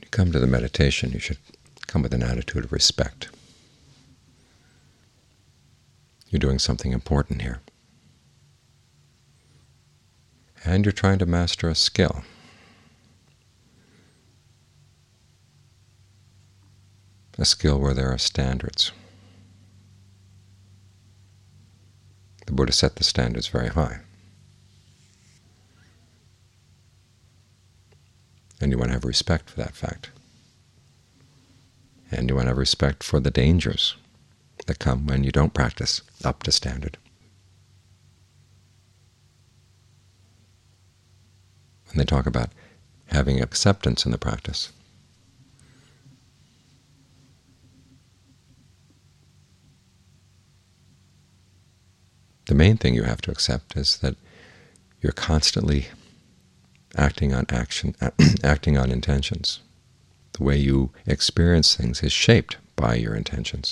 come to the meditation, you should come with an attitude of respect. You're doing something important here. And you're trying to master a skill. A skill where there are standards. The Buddha set the standards very high. And you want to have respect for that fact. And you want to have respect for the dangers that come when you don't practice up to standard. When they talk about having acceptance in the practice, the main thing you have to accept is that you're constantly acting on intentions. The way you experience things is shaped by your intentions.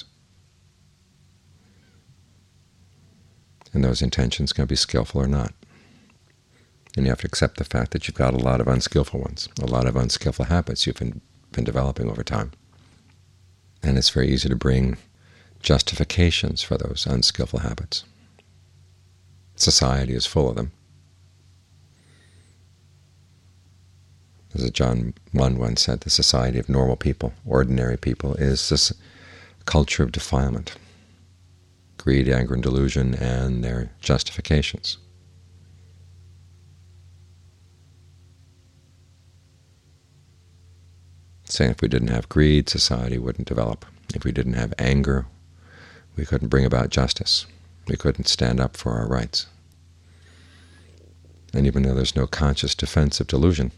And those intentions can be skillful or not. And you have to accept the fact that you've got a lot of unskillful ones, a lot of unskillful habits you've been developing over time. And it's very easy to bring justifications for those unskillful habits. Society is full of them. As John Munn once said, the society of normal people, ordinary people, is this culture of defilement, greed, anger, and delusion, and their justifications. Saying if we didn't have greed, society wouldn't develop. If we didn't have anger, we couldn't bring about justice. We couldn't stand up for our rights. And even though there's no conscious defense of delusion,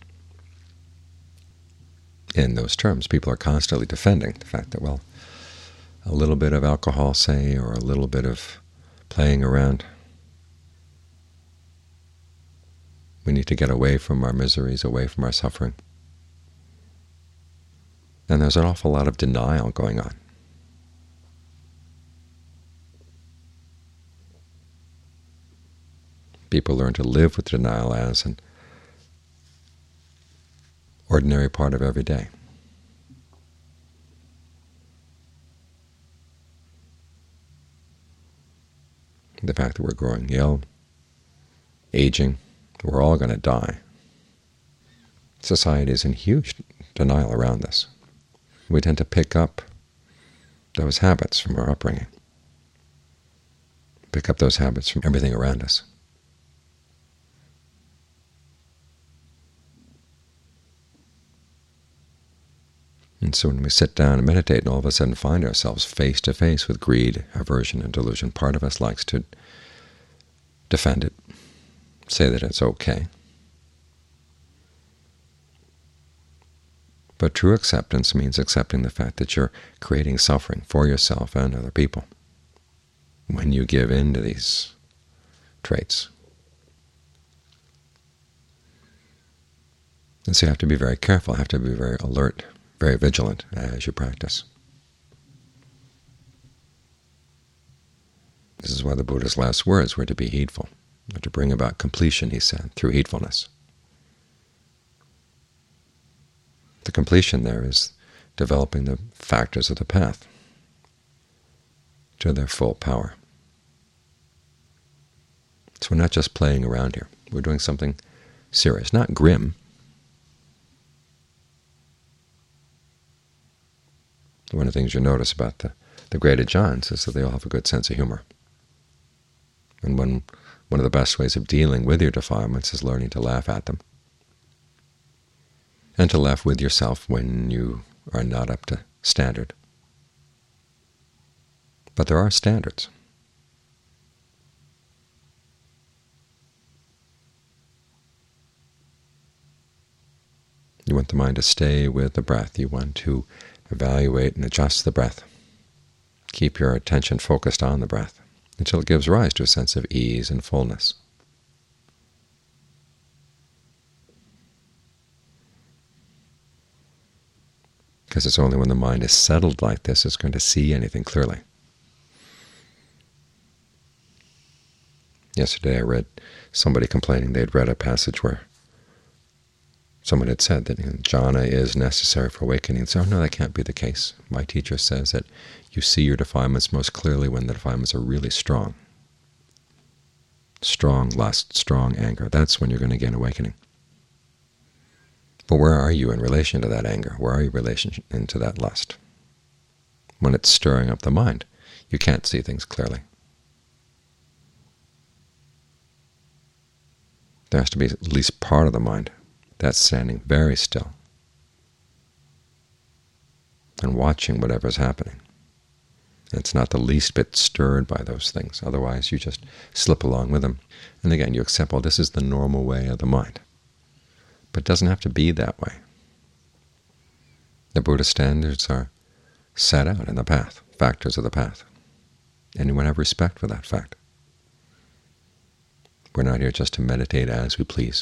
in those terms, people are constantly defending the fact that, well, a little bit of alcohol, say, or a little bit of playing around, we need to get away from our miseries, away from our suffering. And there's an awful lot of denial going on. People learn to live with denial as an ordinary part of every day. The fact that we're growing ill, aging, we're all going to die. Society is in huge denial around this. We tend to pick up those habits from our upbringing, pick up those habits from everything around us. And so when we sit down and meditate and all of a sudden find ourselves face to face with greed, aversion, and delusion, part of us likes to defend it, say that it's okay. But true acceptance means accepting the fact that you're creating suffering for yourself and other people when you give in to these traits. And so you have to be very careful, have to be very alert, very vigilant as you practice. This is why the Buddha's last words were to be heedful, or to bring about completion, he said, through heedfulness. The completion there is developing the factors of the path to their full power. So we're not just playing around here. We're doing something serious, not grim. One of the things you notice about the great Ajahns is that they all have a good sense of humor. And one of the best ways of dealing with your defilements is learning to laugh at them, and to laugh with yourself when you are not up to standard. But there are standards. You want the mind to stay with the breath. You want to evaluate and adjust the breath. Keep your attention focused on the breath until it gives rise to a sense of ease and fullness. Because it's only when the mind is settled like this it's going to see anything clearly. Yesterday I read somebody complaining they'd read a passage where Someone had said that jhana is necessary for awakening. So, no, that can't be the case. My teacher says that you see your defilements most clearly when the defilements are really strong. Strong lust, strong anger. That's when you're going to gain awakening. But where are you in relation to that anger? Where are you in relation to that lust? When it's stirring up the mind, you can't see things clearly. There has to be at least part of the mind that's standing very still and watching whatever's happening. It's not the least bit stirred by those things. Otherwise, you just slip along with them. And again, you accept, well, this is the normal way of the mind. But it doesn't have to be that way. The Buddhist standards are set out in the path, factors of the path. Anyone have respect for that fact? We're not here just to meditate as we please.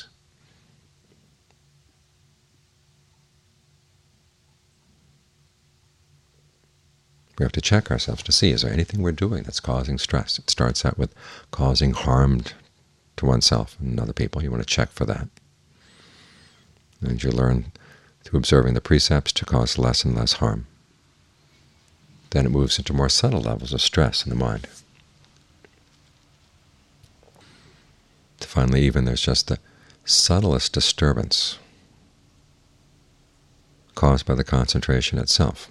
We have to check ourselves to see, is there anything we're doing that's causing stress? It starts out with causing harm to oneself and other people. You want to check for that. And you learn through observing the precepts to cause less and less harm. Then it moves into more subtle levels of stress in the mind. Finally, even there's just the subtlest disturbance caused by the concentration itself.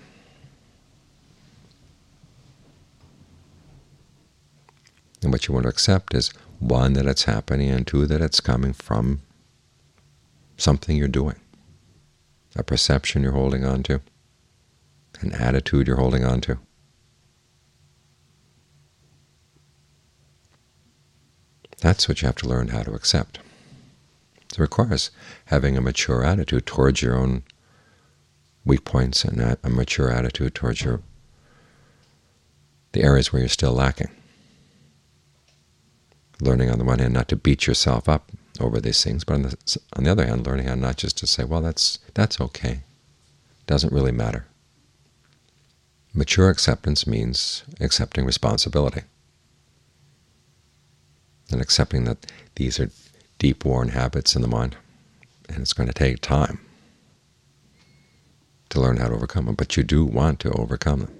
And what you want to accept is, one, that it's happening, and two, that it's coming from something you're doing, a perception you're holding on to, an attitude you're holding on to. That's what you have to learn how to accept. So it requires having a mature attitude towards your own weak points and a mature attitude towards the areas where you're still lacking. Learning on the one hand not to beat yourself up over these things, but on the other hand, learning how not just to say, well, that's okay, doesn't really matter. Mature acceptance means accepting responsibility and accepting that these are deep-worn habits in the mind, and it's going to take time to learn how to overcome them, but you do want to overcome them.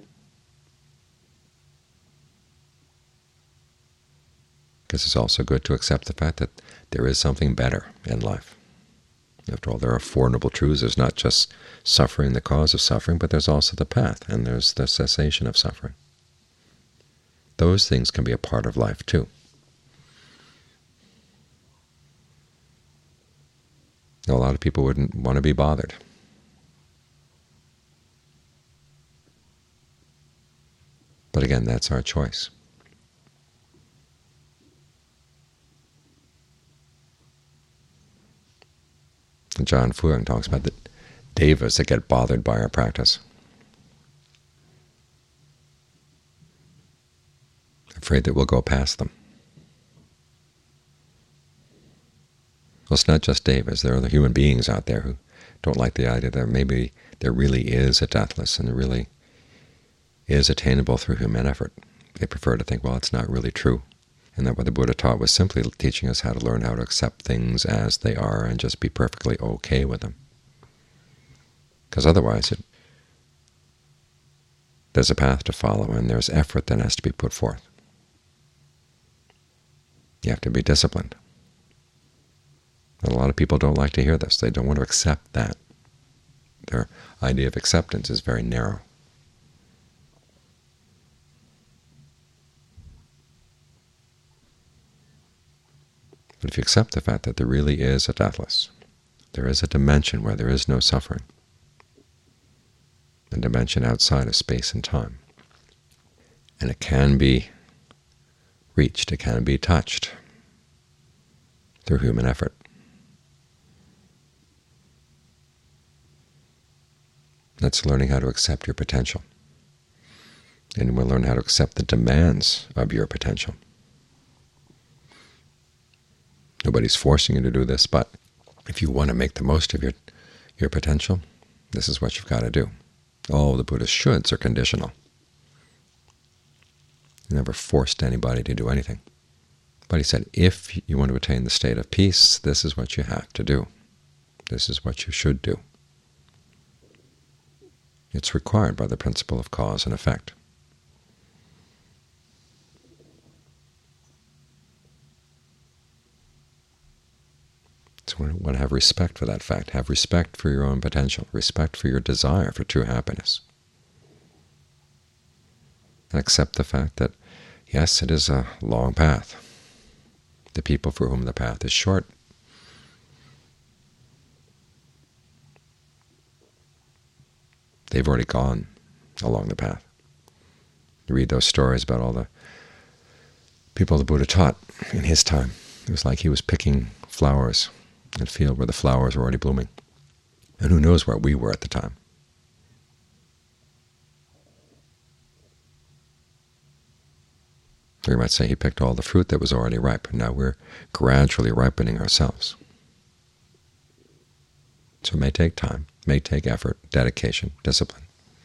Because it's also good to accept the fact that there is something better in life. After all, there are Four Noble Truths. There's not just suffering, the cause of suffering, but there's also the path, and there's the cessation of suffering. Those things can be a part of life too. Now, a lot of people wouldn't want to be bothered. But again, that's our choice. John Fuyang talks about the devas that get bothered by our practice. Afraid that we'll go past them. Well, it's not just devas. There are other human beings out there who don't like the idea that maybe there really is a deathless and there really is attainable through human effort. They prefer to think, well, it's not really true, and that what the Buddha taught was simply teaching us how to learn how to accept things as they are and just be perfectly okay with them. Because otherwise there's a path to follow and there's effort that has to be put forth. You have to be disciplined. And a lot of people don't like to hear this. They don't want to accept that. Their idea of acceptance is very narrow. But if you accept the fact that there really is a deathless, there is a dimension where there is no suffering, a dimension outside of space and time, and it can be reached, it can be touched through human effort. That's learning how to accept your potential. And we'll learn how to accept the demands of your potential. Nobody's forcing you to do this, but if you want to make the most of your potential, this is what you've got to do. All the Buddha's shoulds are conditional. He never forced anybody to do anything. But he said, if you want to attain the state of peace, this is what you have to do. This is what you should do. It's required by the principle of cause and effect. So we want to have respect for that fact. Have respect for your own potential, respect for your desire for true happiness. And accept the fact that, yes, it is a long path. The people for whom the path is short, they've already gone along the path. You read those stories about all the people the Buddha taught in his time. It was like he was picking flowers in a field where the flowers were already blooming. And who knows where we were at the time. We might say he picked all the fruit that was already ripe, and now we're gradually ripening ourselves. So it may take time, may take effort, dedication, discipline.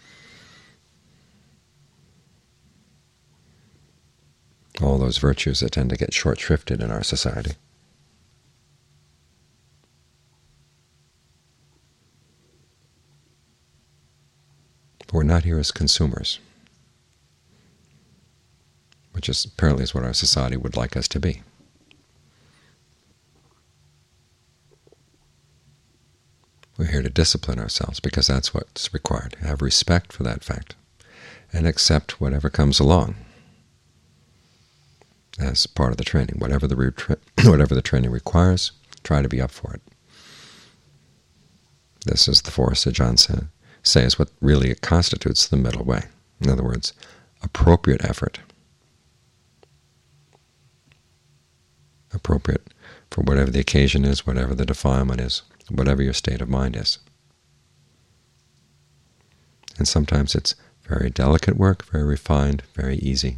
All those virtues that tend to get short-shrifted in our society. But we're not here as consumers, which is apparently is what our society would like us to be. We're here to discipline ourselves because that's what's required. Have respect for that fact and accept whatever comes along as part of the training. Whatever the training requires, try to be up for it. This, as the Forest Ajahn say, is what really constitutes the middle way. In other words, appropriate effort. Appropriate for whatever the occasion is, whatever the defilement is, whatever your state of mind is. And sometimes it's very delicate work, very refined, very easy.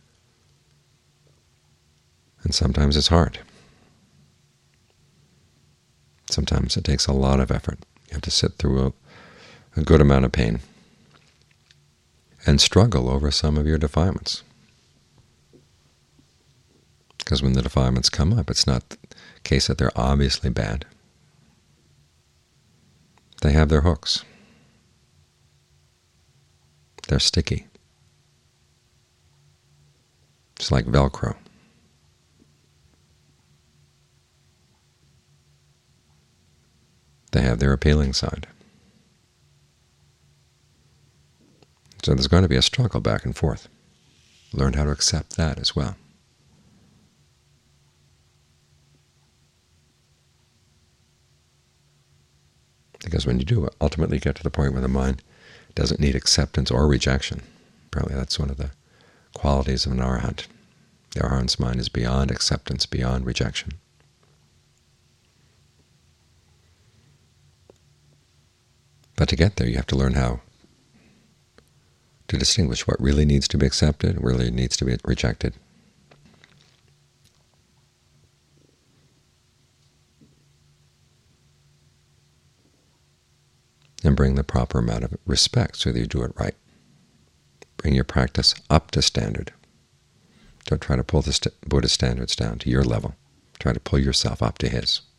And sometimes it's hard. Sometimes it takes a lot of effort. You have to sit through a good amount of pain and struggle over some of your defilements. Because when the defilements come up, it's not the case that they're obviously bad. They have their hooks. They're sticky. It's like Velcro. They have their appealing side. So there's going to be a struggle back and forth. Learn how to accept that as well. Because when you do ultimately get to the point where the mind doesn't need acceptance or rejection, apparently that's one of the qualities of an arahant. The arahant's mind is beyond acceptance, beyond rejection. But to get there, you have to learn how to distinguish what really needs to be accepted and really needs to be rejected. And bring the proper amount of respect so that you do it right. Bring your practice up to standard. Don't try to pull the Buddhist standards down to your level. Try to pull yourself up to his.